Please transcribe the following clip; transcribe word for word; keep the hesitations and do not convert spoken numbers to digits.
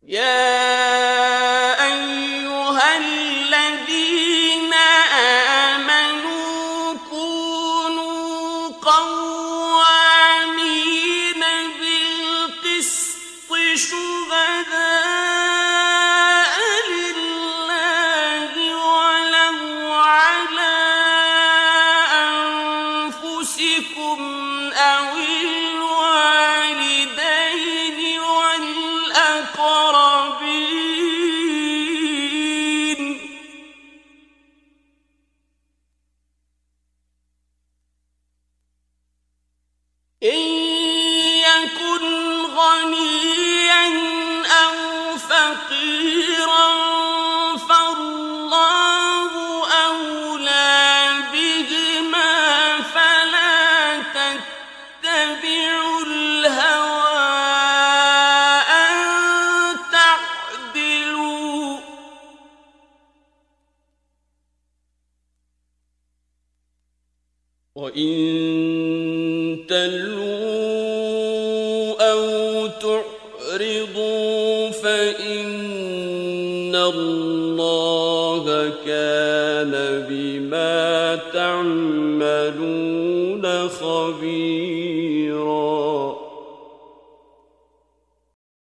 يا أيها الذين آمنوا كونوا قوامين بالقسط شهداء لله ولو على أنفسكم أو الوالدين والأقربين إن يكن غنيا أو فقيرا فالله أولى بهما فلا تتبعوا الهوى أن تعدلوا وإن تلووا أو تعرضوا فإن الله كان بما تعملون خبيرا